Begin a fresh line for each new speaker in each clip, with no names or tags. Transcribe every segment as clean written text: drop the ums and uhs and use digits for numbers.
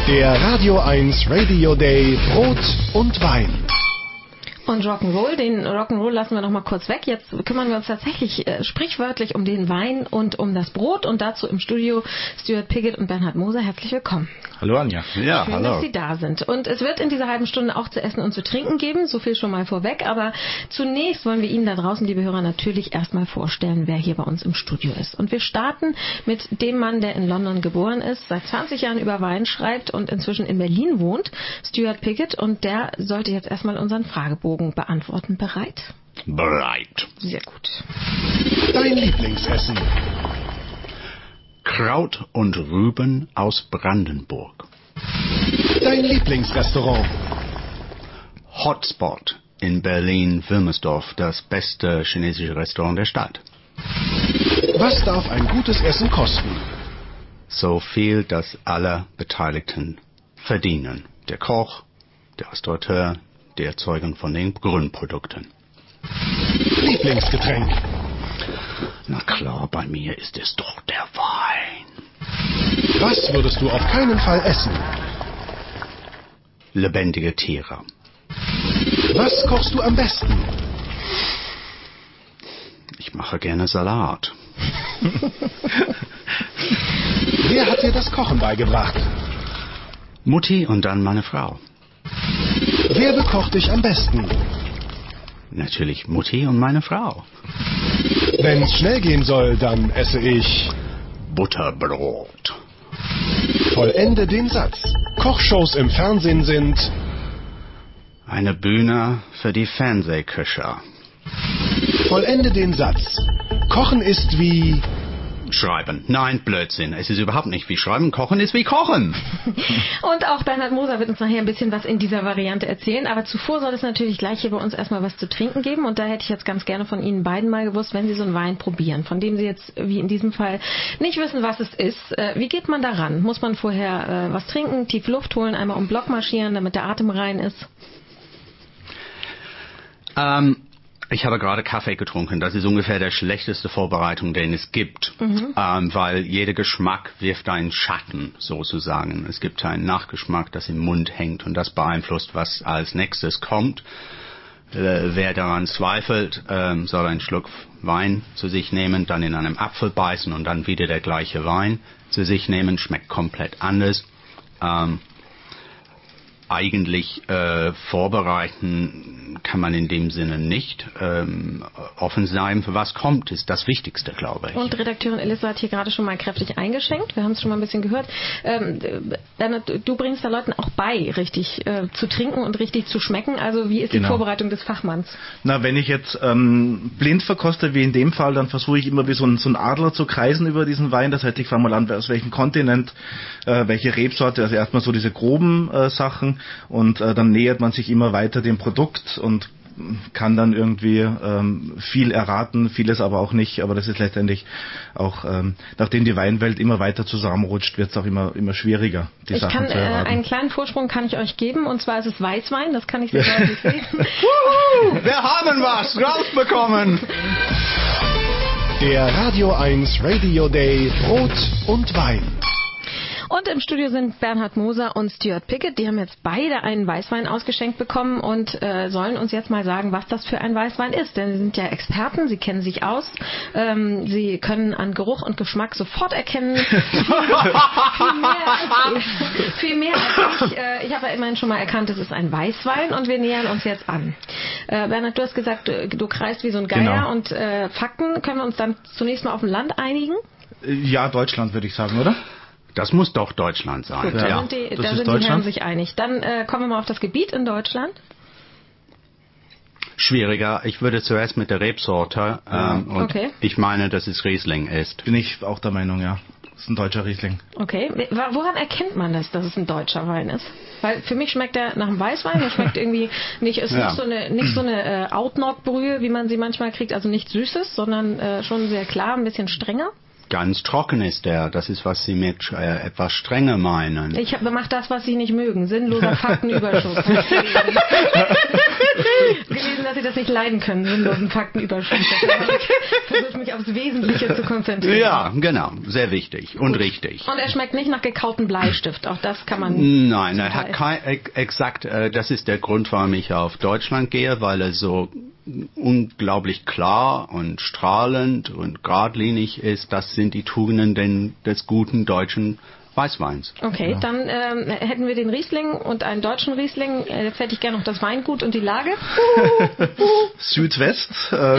Der Radio 1 Radio Day Brot und Wein.
Und Rock'n'Roll, den Rock'n'Roll lassen wir noch mal kurz weg. Jetzt kümmern wir uns tatsächlich sprichwörtlich um den Wein und um das Brot. Und dazu im Studio Stuart Piggott und Bernhard Moser. Herzlich willkommen.
Hallo Anja.
Ja,
Schön,
hallo.
dass Sie da sind. Und es wird in dieser halben Stunde auch zu essen und zu trinken geben. So viel schon mal vorweg. Aber zunächst wollen wir Ihnen da draußen, liebe Hörer, natürlich erstmal vorstellen, wer hier bei uns im Studio ist. Und wir starten mit dem Mann, der in London geboren ist, seit 20 Jahren über Wein schreibt und inzwischen in Berlin wohnt, Stuart Piggott. Und der sollte jetzt erstmal unseren Fragebogen beantworten. Bereit?
Bereit.
Sehr gut.
Dein Lieblingsessen.
Kraut und Rüben aus Brandenburg.
Dein Lieblingsrestaurant.
Hotspot in Berlin-Wilmersdorf, das beste chinesische Restaurant der Stadt.
Was darf ein gutes Essen kosten?
So viel, dass alle Beteiligten verdienen. Der Koch, der Restaurateur, die Erzeugung von den Grundprodukten.
Lieblingsgetränk.
Na klar, bei mir ist es doch der Wein.
Was würdest du auf keinen Fall essen?
Lebendige Tiere.
Was kochst du am besten?
Ich mache gerne Salat.
Wer hat dir das Kochen beigebracht?
Mutti und dann meine Frau.
Wer bekocht dich am besten?
Natürlich Mutti und meine Frau.
Wenn's schnell gehen soll, dann esse ich.
Butterbrot.
Vollende den Satz. Kochshows im Fernsehen sind.
Eine Bühne für die Fernsehköcher.
Vollende den Satz. Kochen ist wie.
Schreiben. Nein, Blödsinn. Es ist überhaupt nicht wie Schreiben. Kochen ist wie Kochen.
Und auch Bernhard Moser wird uns nachher ein bisschen was in dieser Variante erzählen. Aber zuvor soll es natürlich gleich hier bei uns erstmal was zu trinken geben. Und da hätte ich jetzt ganz gerne von Ihnen beiden mal gewusst, wenn Sie so einen Wein probieren, von dem Sie jetzt, wie in diesem Fall, nicht wissen, was es ist. Wie geht man da ran? Muss man vorher was trinken, tief Luft holen, einmal um den Block marschieren, damit der Atem rein ist?
Ich habe gerade Kaffee getrunken. Das ist ungefähr der schlechteste Vorbereitung, den es gibt. Weil jeder Geschmack wirft einen Schatten, sozusagen. Es gibt einen Nachgeschmack, das im Mund hängt und das beeinflusst, was als nächstes kommt. Wer daran zweifelt, soll einen Schluck Wein zu sich nehmen, dann in einem Apfel beißen und dann wieder der gleiche Wein zu sich nehmen. Schmeckt komplett anders. Eigentlich vorbereiten kann man in dem Sinne nicht. Offen sein, für was kommt, ist das Wichtigste, glaube ich.
Und Redakteurin Elissa hat hier gerade schon mal kräftig eingeschenkt. Wir haben es schon mal ein bisschen gehört. Bernhard, du bringst da Leuten auch bei, richtig zu trinken und richtig zu schmecken. Also wie ist die Vorbereitung des Fachmanns?
Na, wenn ich jetzt blind verkoste, wie in dem Fall, dann versuche ich immer wie so ein Adler zu kreisen über diesen Wein. Das heißt, ich fange mal an, aus welchem Kontinent, welche Rebsorte, also erstmal so diese groben Sachen und dann nähert man sich immer weiter dem Produkt und kann dann irgendwie viel erraten, vieles aber auch nicht, aber das ist letztendlich auch, nachdem die Weinwelt immer weiter zusammenrutscht, wird es auch immer schwieriger, die Sachen zu erraten.
Einen kleinen Vorsprung kann ich euch geben, und zwar ist es Weißwein, das kann ich sehr deutlich sehen.
Wir haben was rausbekommen!
Der Radio 1 Radio Day Brot und Wein.
Und im Studio sind Bernhard Moser und Stuart Piggott. Die haben jetzt beide einen Weißwein ausgeschenkt bekommen und sollen uns jetzt mal sagen, was das für ein Weißwein ist. Denn sie sind ja Experten, sie kennen sich aus. Sie können an Geruch und Geschmack sofort erkennen. viel mehr als ich. Ich habe ja immerhin schon mal erkannt, es ist ein Weißwein und wir nähern uns jetzt an. Bernhard, du hast gesagt, du kreist wie so ein Geier. Genau. Und Fakten, können wir uns dann zunächst mal auf ein Land einigen?
Ja, Deutschland würde ich sagen, oder?
Das muss doch Deutschland sein.
Gut, da sind die Herren sich einig. Dann kommen wir mal auf das Gebiet in Deutschland.
Schwieriger. Ich würde zuerst mit der Rebsorte und ich meine, dass es Riesling ist.
Bin ich auch der Meinung, ja. Das ist ein deutscher Riesling.
Okay. Woran erkennt man das, dass es ein deutscher Wein ist? Weil für mich schmeckt er nach einem Weißwein. Er schmeckt irgendwie nicht, ist nicht so eine Outnock-Brühe, wie man sie manchmal kriegt. Also nichts Süßes, sondern schon sehr klar, ein bisschen strenger.
Ganz trocken ist der. Das ist, was Sie mit etwas strenger meinen.
Ich mache das, was Sie nicht mögen. Sinnloser Faktenüberschuss. Gelesen, dass Sie das nicht leiden können, sinnlosen Faktenüberschuss. Ich versuche mich aufs Wesentliche zu konzentrieren.
Ja, genau. Sehr wichtig und richtig.
Und er schmeckt nicht nach gekautem Bleistift. Auch das kann man...
Nein, er hat exakt, das ist der Grund, warum ich auf Deutschland gehe, weil er so unglaublich klar und strahlend und geradlinig ist. Das sind die Tugenden des guten deutschen Weißweins.
Okay, dann hätten wir den Riesling und einen deutschen Riesling. Jetzt hätte ich gerne noch das Weingut und die Lage.
Südwest.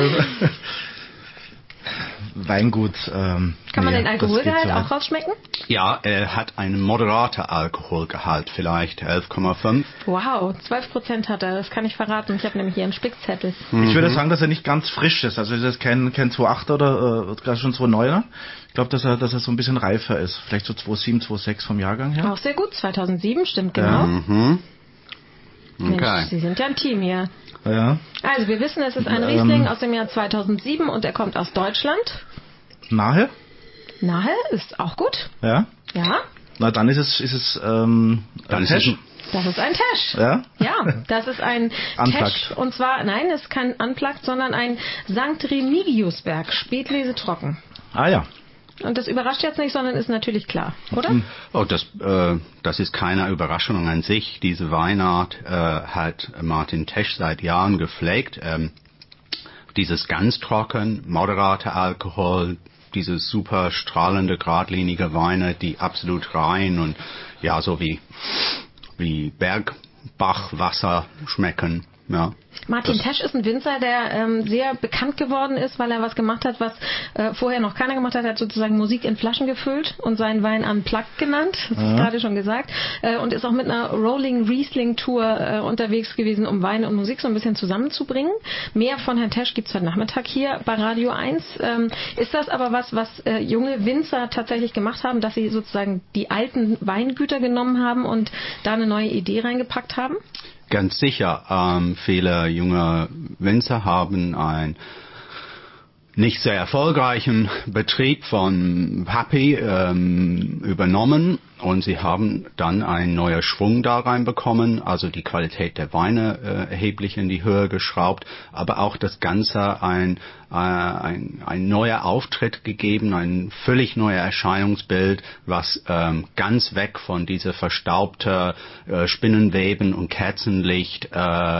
Weingut.
Kann man den Alkoholgehalt auch rausschmecken?
Ja, er hat einen moderaten Alkoholgehalt, vielleicht 11,5.
Wow, 12% hat er, das kann ich verraten. Ich habe nämlich hier einen Spickzettel.
Ich würde sagen, dass er nicht ganz frisch ist. Also es ist kein 2,8 oder gerade schon 2,9er. Ich glaube, dass er so ein bisschen reifer ist. Vielleicht so 2,7, 2,6 vom Jahrgang her.
Auch sehr gut, 2007, stimmt genau.
Mhm. Okay.
Mensch, Sie sind ja ein Team hier.
Ja.
Also wir wissen, es ist ein Riesling aus dem Jahr 2007 und er kommt aus Deutschland.
Nahe?
Nahe ist auch gut.
Ja.
Ja.
Na, dann ist es
Dann ist
Tesch.
Das ist ein Tesch.
Ja?
Ja, das ist ein Tesch. Und zwar, nein, es ist kein Unplugged, sondern ein St. Remigiusberg, Spätlese trocken.
Ah ja.
Und das überrascht jetzt nicht, sondern ist natürlich klar, oder?
Oh, das ist keine Überraschung an sich. Diese Weinart hat Martin Tesch seit Jahren gepflegt. Dieses ganz trocken, moderate Alkohol, diese super strahlende, geradlinige Weine, die absolut rein und ja, so wie Bergbachwasser schmecken. Ja.
Martin Tesch ist ein Winzer, der sehr bekannt geworden ist, weil er was gemacht hat, was vorher noch keiner gemacht hat. Er hat sozusagen Musik in Flaschen gefüllt und seinen Wein Unplugged genannt, das ist gerade schon gesagt, und ist auch mit einer Rolling Riesling Tour unterwegs gewesen, um Wein und Musik so ein bisschen zusammenzubringen. Mehr von Herrn Tesch gibt's heute Nachmittag hier bei Radio 1. Ist das aber was junge Winzer tatsächlich gemacht haben, dass sie sozusagen die alten Weingüter genommen haben und da eine neue Idee reingepackt haben?
Ganz sicher. Viele junge Winzer haben einen nicht sehr erfolgreichen Betrieb von Papi übernommen und sie haben dann einen neuen Schwung da reinbekommen, also die Qualität der Weine erheblich in die Höhe geschraubt, aber auch das Ganze ein neuer Auftritt gegeben, ein völlig neuer Erscheinungsbild, was ganz weg von dieser verstaubte Spinnenweben und Kerzenlicht,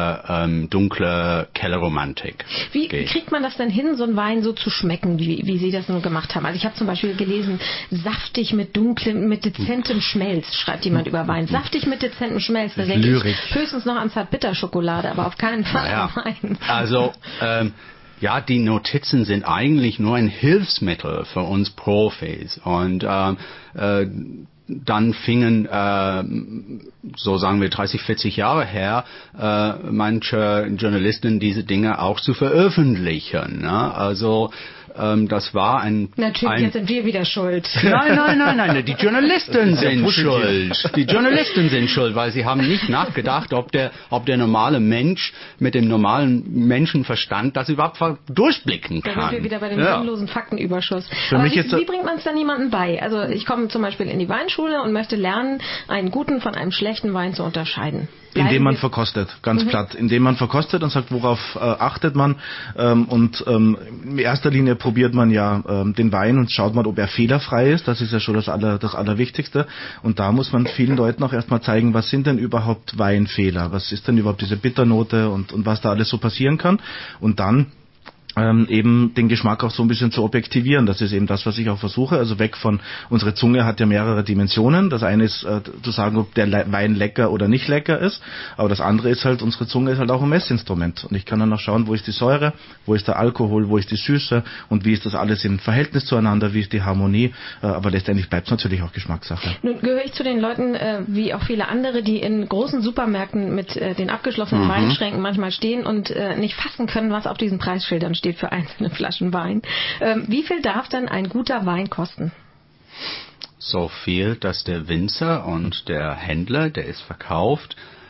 dunkle Kellerromantik
Wie
geht.
kriegt man das denn hin, so einen Wein so zu schmecken, wie Sie das nur gemacht haben? Also ich habe zum Beispiel gelesen, saftig mit dezentem Schmelz, schreibt jemand über Wein. Saftig mit dezentem Schmelz, da denke ich höchstens noch an Zartbitterschokolade, aber auf keinen Fall an Wein.
Also ja, die Notizen sind eigentlich nur ein Hilfsmittel für uns Profis. Und dann fingen, so sagen wir 30, 40 Jahre her, manche Journalisten diese Dinge auch zu veröffentlichen. Ne? Also das war
Natürlich, jetzt sind wir wieder schuld.
Nein, die Journalisten sind schuld. Die Journalisten sind schuld, weil sie haben nicht nachgedacht, ob der normale Mensch mit dem normalen Menschenverstand das überhaupt durchblicken kann.
Da sind wir wieder bei dem sinnlosen Faktenüberschuss. Aber wie bringt man es dann jemandem bei? Also ich komme zum Beispiel in die Weinschule und möchte lernen, einen guten von einem schlechten Wein zu unterscheiden.
Indem man verkostet, ganz platt. Indem man verkostet und sagt, worauf achtet man. In erster Linie probiert man ja den Wein und schaut mal, ob er fehlerfrei ist. Das ist ja schon das Allerwichtigste. Und da muss man vielen Leuten auch erstmal zeigen, was sind denn überhaupt Weinfehler? Was ist denn überhaupt diese Bitternote und was da alles so passieren kann? Und dann eben den Geschmack auch so ein bisschen zu objektivieren. Das ist eben das, was ich auch versuche. Also weg von, unsere Zunge hat ja mehrere Dimensionen. Das eine ist zu sagen, ob der Wein lecker oder nicht lecker ist. Aber das andere ist halt, unsere Zunge ist halt auch ein Messinstrument. Und ich kann dann auch schauen, wo ist die Säure, wo ist der Alkohol, wo ist die Süße und wie ist das alles im Verhältnis zueinander, wie ist die Harmonie. Aber letztendlich bleibt es natürlich auch Geschmackssache.
Nun gehöre ich zu den Leuten, wie auch viele andere, die in großen Supermärkten mit den abgeschlossenen Weinschränken manchmal stehen und nicht fassen können, was auf diesen Preisschildern steht für einzelne Flaschen Wein. Wie viel darf denn ein guter Wein kosten?
So viel, dass der Winzer und der Händler, der es verkauft,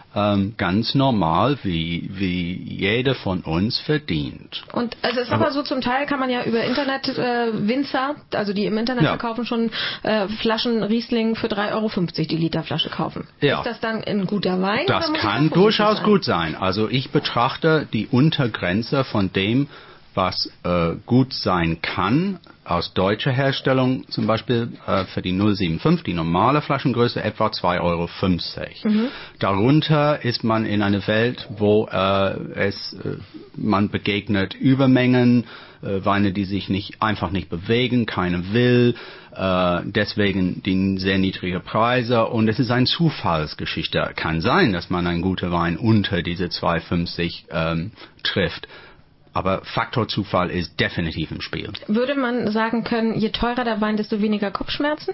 ganz normal, wie jeder von uns verdient.
Und also es ist aber so, zum Teil kann man ja über Internet Winzer, also die im Internet verkaufen, schon Flaschen Riesling für 3,50 € die Literflasche kaufen. Ja. Ist das dann ein guter Wein?
Das kann durchaus gut sein. Also ich betrachte die Untergrenze von dem, was gut sein kann, aus deutscher Herstellung, zum Beispiel für die 075, die normale Flaschengröße, etwa 2,50 €. Darunter ist man in einer Welt, wo man begegnet Übermengen, Weine, die sich einfach nicht bewegen, keiner will, deswegen die sehr niedrige Preise, und es ist eine Zufallsgeschichte. Kann sein, dass man einen guten Wein unter diese 2,50 trifft. Aber Faktor Zufall ist definitiv im Spiel.
Würde man sagen können, je teurer der Wein, desto weniger Kopfschmerzen?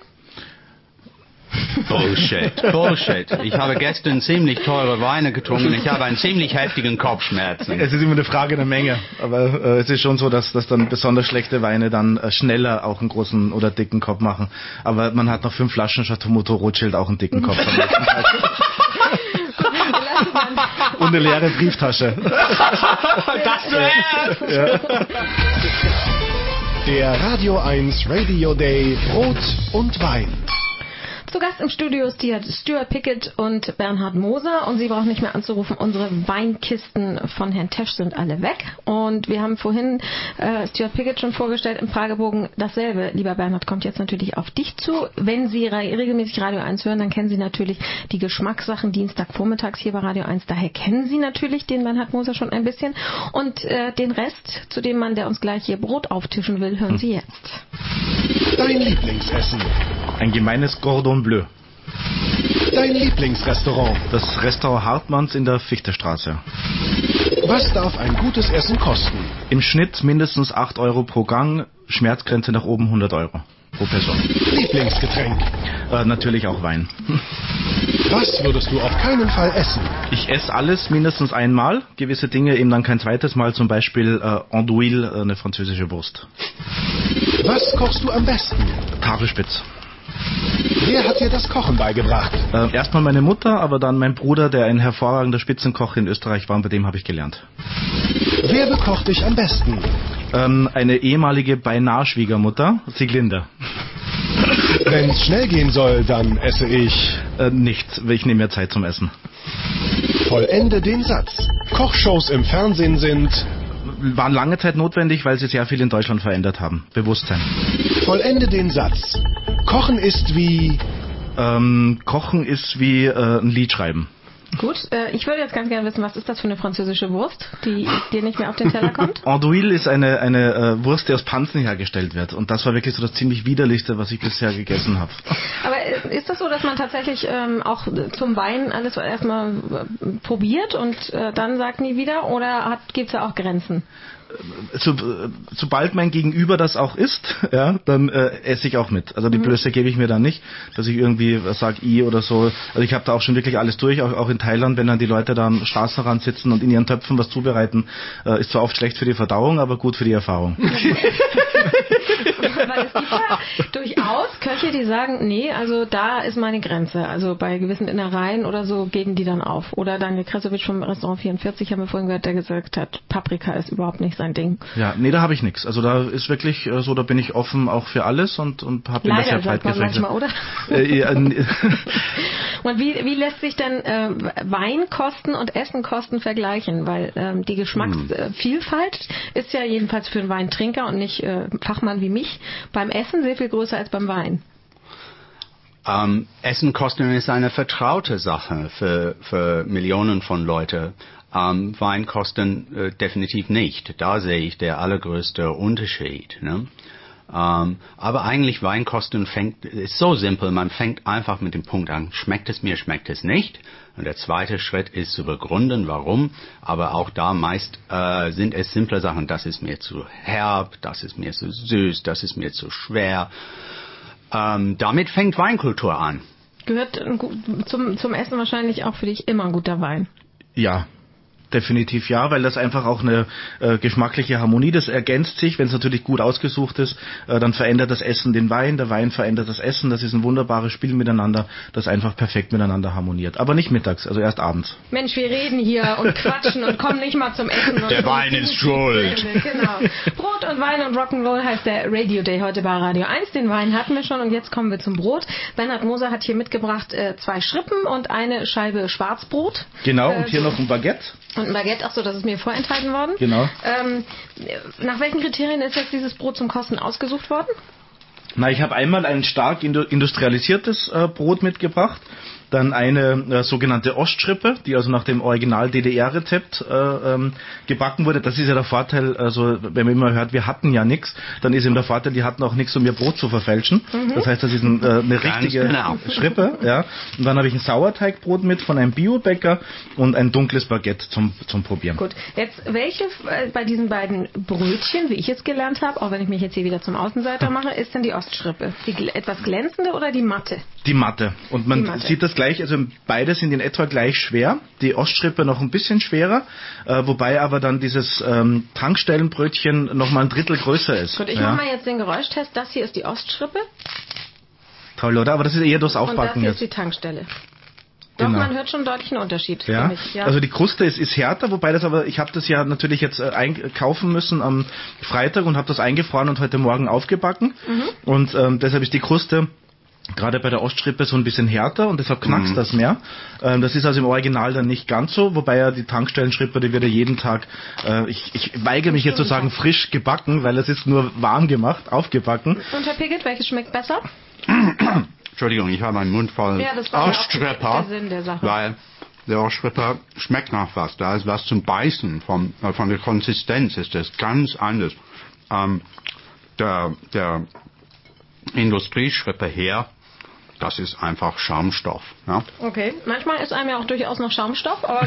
Bullshit. Ich habe gestern ziemlich teure Weine getrunken. Ich habe einen ziemlich heftigen Kopfschmerzen.
Es ist immer eine Frage der Menge. Aber es ist schon so, dass dann besonders schlechte Weine dann schneller auch einen großen oder dicken Kopf machen. Aber man hat nach 5 Flaschen Chateau Mouton Rothschild auch einen dicken Kopf. Und eine leere Brieftasche.
Das zuerst!
Ja. Der Radio 1 Radio Day Brot und Wein.
Zu Gast im Studio ist Stuart Pickett und Bernhard Moser, und Sie brauchen nicht mehr anzurufen, unsere Weinkisten von Herrn Tesch sind alle weg, und wir haben vorhin Stuart Pickett schon vorgestellt im Fragebogen. Dasselbe, lieber Bernhard, kommt jetzt natürlich auf dich zu. Wenn Sie regelmäßig Radio 1 hören, dann kennen Sie natürlich die Geschmackssachen Dienstagvormittags hier bei Radio 1, daher kennen Sie natürlich den Bernhard Moser schon ein bisschen, und den Rest, zu dem Mann, der uns gleich hier Brot auftischen will, hören Sie jetzt.
Dein Lieblingsessen.
Ein gemeines Cordon Bleu.
Dein Lieblingsrestaurant.
Das Restaurant Hartmanns in der Fichtestraße.
Was darf ein gutes Essen kosten?
Im Schnitt mindestens 8 € pro Gang, Schmerzgrenze nach oben 100 € pro Person.
Lieblingsgetränk.
Natürlich auch Wein.
Was würdest du auf keinen Fall essen?
Ich esse alles mindestens einmal, gewisse Dinge eben dann kein zweites Mal, zum Beispiel Andouille, eine französische Wurst.
Was kochst du am besten?
Tafelspitz.
Wer hat dir das Kochen beigebracht?
Erstmal meine Mutter, aber dann mein Bruder, der ein hervorragender Spitzenkoch in Österreich war, und bei dem habe ich gelernt.
Wer bekocht dich am besten?
Eine ehemalige Beinahe-Schwiegermutter, Sieglinde.
Wenn es schnell gehen soll, dann esse ich...
Nichts, ich nehme mir Zeit zum Essen.
Vollende den Satz. Kochshows im Fernsehen sind...
Waren lange Zeit notwendig, weil sie sehr viel in Deutschland verändert haben. Bewusstsein.
Vollende den Satz. Kochen ist wie...
Kochen ist wie ein Lied schreiben.
Gut, ich würde jetzt ganz gerne wissen, was ist das für eine französische Wurst, die dir nicht mehr auf den Teller kommt?
Andouille ist eine Wurst, die aus Pansen hergestellt wird. Und das war wirklich so das ziemlich widerlichste, was ich bisher gegessen habe.
Aber ist das so, dass man tatsächlich auch zum Wein alles erstmal probiert und dann sagt nie wieder? Oder gibt es da auch Grenzen?
Sobald mein Gegenüber das auch isst, ja, dann esse ich auch mit. Also die Blöße gebe ich mir dann nicht, dass ich irgendwie sage oder so. Also ich habe da auch schon wirklich alles durch, auch in Thailand, wenn dann die Leute da am Straßenrand sitzen und in ihren Töpfen was zubereiten, ist zwar oft schlecht für die Verdauung, aber gut für die Erfahrung.
Weil es gibt ja durchaus Köche, die sagen, nee, also da ist meine Grenze. Also bei gewissen Innereien oder so geben die dann auf. Oder Daniel Kresovic vom Restaurant 44 haben wir vorhin gehört, der gesagt hat, Paprika ist überhaupt nicht sein Ding.
Ja, nee, da habe ich nichts. Also da ist wirklich so, da bin ich offen auch für alles und habe mir das ja breit gefächert.
Manchmal, oder? Und wie lässt sich denn Weinkosten und Essenkosten vergleichen? Weil die Geschmacksvielfalt ist ja jedenfalls für einen Weintrinker und nicht Fachmann wie mich beim Essen sehr viel größer als beim Wein.
Essenkosten ist eine vertraute Sache für Millionen von Leuten. Weinkosten definitiv nicht. Da sehe ich der allergrößte Unterschied. Ne? Aber eigentlich Weinkosten ist so simpel, man fängt einfach mit dem Punkt an, schmeckt es mir, schmeckt es nicht. Und der zweite Schritt ist zu begründen, warum. Aber auch da meist sind es simple Sachen, das ist mir zu herb, das ist mir zu süß, das ist mir zu schwer. Damit fängt Weinkultur an.
Gehört zum Essen wahrscheinlich auch für dich immer ein guter Wein?
Ja. definitiv ja, weil das einfach auch eine geschmackliche Harmonie, das ergänzt sich, wenn es natürlich gut ausgesucht ist, dann verändert das Essen den Wein, der Wein verändert das Essen, das ist ein wunderbares Spiel miteinander, das einfach perfekt miteinander harmoniert. Aber nicht mittags, also erst abends.
Mensch, wir reden hier und quatschen und kommen nicht mal zum Essen.
Der Wein ist schuld.
Genau. Brot und Wein und Rock'n'Roll heißt der Radio Day heute bei Radio 1. Den Wein hatten wir schon und jetzt kommen wir zum Brot. Bernhard Moser hat hier mitgebracht 2 Schrippen und eine Scheibe Schwarzbrot.
Genau, und hier noch ein Baguette.
Und ein Baguette, achso, das ist mir vorenthalten worden.
Genau.
Nach welchen Kriterien ist jetzt dieses Brot zum Kosten ausgesucht worden?
Na, ich habe einmal ein stark industrialisiertes Brot mitgebracht, dann eine sogenannte Ostschrippe, die also nach dem Original DDR-Rezept gebacken wurde. Das ist ja der Vorteil, also wenn man immer hört, wir hatten ja nichts, dann ist eben der Vorteil, die hatten auch nichts, um ihr Brot zu verfälschen. Das heißt, das ist eine richtige Schrippe. Ja. Und dann habe ich ein Sauerteigbrot mit von einem Biobäcker und ein dunkles Baguette zum Probieren.
Gut, jetzt welche bei diesen beiden Brötchen, wie ich jetzt gelernt habe, auch wenn ich mich jetzt hier wieder zum Außenseiter mache, ist denn die Ostschrippe? Die etwas glänzende oder die matte?
Die matte. Und man sieht das gleich, also beide sind in etwa gleich schwer. Die Ostschrippe noch ein bisschen schwerer, wobei aber dann dieses Tankstellenbrötchen noch mal ein Drittel größer ist.
Gut, ich mache mal jetzt den Geräuschtest. Das hier ist die Ostschrippe.
Toll, oder? Aber das ist eher durchs Aufbacken.
Und das hier ist die Tankstelle. Doch,
Genau.
man hört schon deutlich einen Unterschied.
Ja.
Ich. Ja.
Also die Kruste ist härter, wobei das aber, ich habe das ja natürlich jetzt einkaufen müssen am Freitag und habe das eingefroren und heute Morgen aufgebacken. Und deshalb ist die Kruste gerade bei der Ostschrippe so ein bisschen härter und deshalb knackst das mehr. Das ist also im Original dann nicht ganz so, wobei ja die Tankstellenschrippe, die wird ja jeden Tag, ich weigere mich jetzt zu sagen frisch gebacken, weil es ist nur warm gemacht, aufgebacken.
Und Herr Piggott, welches schmeckt besser?
Entschuldigung, ich habe meinen Mund voll.
Ja, das war
Ostschripper,
der Sinn der Sache.
weil der Ostschripper schmeckt nach was. Da ist was zum Beißen. Von der Konsistenz ist das ganz anders. Der Industrieschrippe her, das ist einfach Schaumstoff. Ja?
Okay, manchmal ist einem ja auch durchaus noch Schaumstoff, aber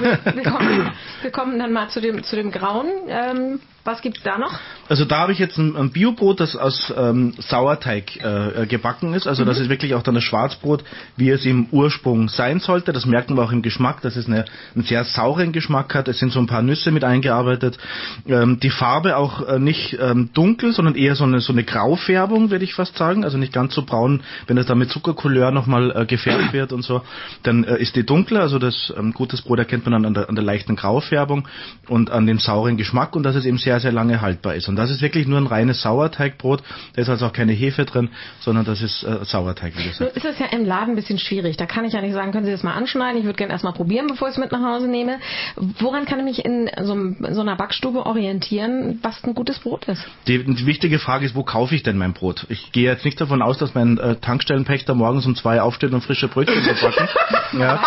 wir kommen dann mal zu dem Grauen. Was gibt's da noch?
Also da habe ich jetzt ein Biobrot, das aus Sauerteig gebacken ist. Also das ist wirklich auch dann das Schwarzbrot, wie es im Ursprung sein sollte. Das merken wir auch im Geschmack, dass es einen sehr sauren Geschmack hat. Es sind so ein paar Nüsse mit eingearbeitet. Die Farbe auch nicht dunkel, sondern eher so eine Graufärbung, würde ich fast sagen. Also nicht ganz so braun, wenn es dann mit Zuckercouleur nochmal gefärbt wird und so. Dann ist die dunkler. Also das gutes Brot erkennt man dann an der leichten Graufärbung und an dem sauren Geschmack und dass es eben sehr, sehr lange haltbar ist. Und das ist wirklich nur ein reines Sauerteigbrot. Da ist also auch keine Hefe drin, sondern das ist Sauerteig, wie gesagt.
Nun ist es ja im Laden ein bisschen schwierig. Da kann ich ja nicht sagen, können Sie das mal anschneiden. Ich würde gerne erstmal probieren, bevor ich es mit nach Hause nehme. Woran kann ich mich in so einer Backstube orientieren, was ein gutes Brot ist?
Die wichtige Frage ist, wo kaufe ich denn mein Brot? Ich gehe jetzt nicht davon aus, dass mein Tankstellenpächter morgens um 2 aufsteht und frische Brötchen verpacken. Ja,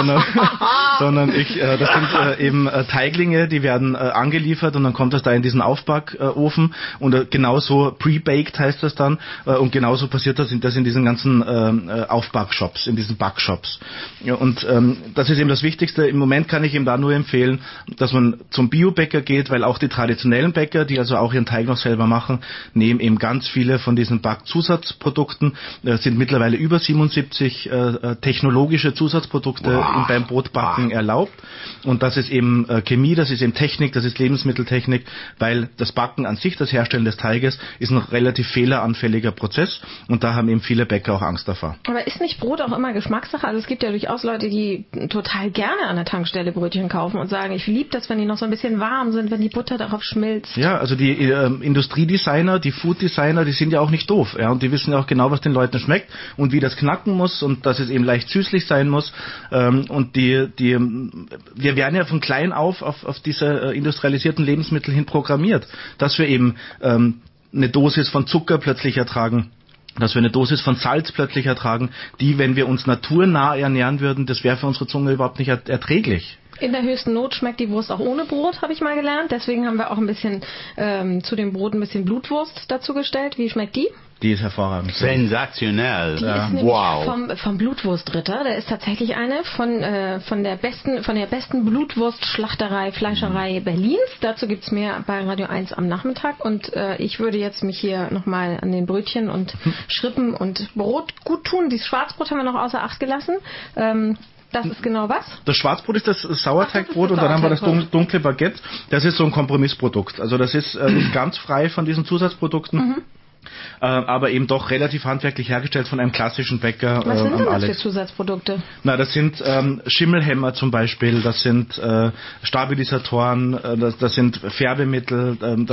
sondern das sind eben Teiglinge, die werden angeliefert und dann kommt das da in diesen Aufbackofen und genauso pre-baked heißt das dann und genauso passiert das in diesen ganzen Aufbackshops, in diesen Backshops. Ja, und das ist eben das Wichtigste. Im Moment kann ich eben da nur empfehlen, dass man zum Biobäcker geht, weil auch die traditionellen Bäcker, die also auch ihren Teig noch selber machen, nehmen eben ganz viele von diesen Backzusatzprodukten, sind mittlerweile über 77 technologische Zusatzprodukte beim Brotbacken erlaubt. Und das ist eben Chemie, das ist eben Technik, das ist Lebensmitteltechnik, weil das Backen an sich, das Herstellen des Teiges, ist ein relativ fehleranfälliger Prozess und da haben eben viele Bäcker auch Angst davor.
Aber ist nicht Brot auch immer Geschmackssache? Also es gibt ja durchaus Leute, die total gerne an der Tankstelle Brötchen kaufen und sagen, ich liebe das, wenn die noch so ein bisschen warm sind, wenn die Butter darauf schmilzt.
Ja, also die Industriedesigner, die Fooddesigner, die sind ja auch nicht doof. Ja, und die wissen ja auch genau, was den Leuten schmeckt und wie das knacken muss und dass es eben leicht süßlich sein muss. Und wir werden ja von klein auf diese industrialisierten Lebensmittel hin programmiert, dass wir eben eine Dosis von Zucker plötzlich ertragen, dass wir eine Dosis von Salz plötzlich ertragen, die, wenn wir uns naturnah ernähren würden, das wäre für unsere Zunge überhaupt nicht erträglich.
In der höchsten Not schmeckt die Wurst auch ohne Brot, habe ich mal gelernt. Deswegen haben wir auch ein bisschen zu dem Brot ein bisschen Blutwurst dazu gestellt. Wie schmeckt die?
Die ist hervorragend.
Die
Sensationell.
ist nämlich vom Blutwurstritter. Der ist tatsächlich eine von der besten Blutwurstschlachterei, Fleischerei Berlins. Dazu gibt's mehr bei Radio 1 am Nachmittag. Und ich würde jetzt mich hier nochmal an den Brötchen und Schrippen und Brot gut tun. Dieses Schwarzbrot haben wir noch außer Acht gelassen. Das ist genau was?
Das Schwarzbrot ist das Sauerteigbrot und dann haben wir das dunkle Baguette. Das ist so ein Kompromissprodukt. Also das ist nicht ganz frei von diesen Zusatzprodukten. Aber eben doch relativ handwerklich hergestellt von einem klassischen Bäcker.
Was sind denn das für Zusatzprodukte?
Na, das sind Schimmelhämmer zum Beispiel, das sind Stabilisatoren, das sind Färbemittel,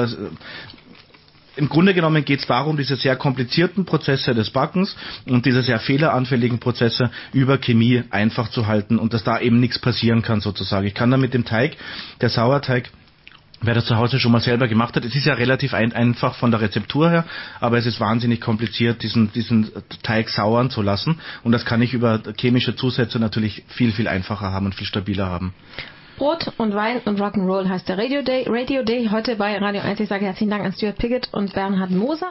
im Grunde genommen geht es darum, diese sehr komplizierten Prozesse des Backens und diese sehr fehleranfälligen Prozesse über Chemie einfach zu halten und dass da eben nichts passieren kann sozusagen. Ich kann da mit dem Teig, der Sauerteig, wer das zu Hause schon mal selber gemacht hat, es ist ja relativ einfach von der Rezeptur her, aber es ist wahnsinnig kompliziert, diesen Teig sauern zu lassen und das kann ich über chemische Zusätze natürlich viel, viel einfacher haben und viel stabiler haben.
Brot und Wein und Rock'n'Roll heißt der Radio Day. Heute bei Radio 1. Ich sage herzlichen Dank an Stuart Piggott und Bernhard Moser.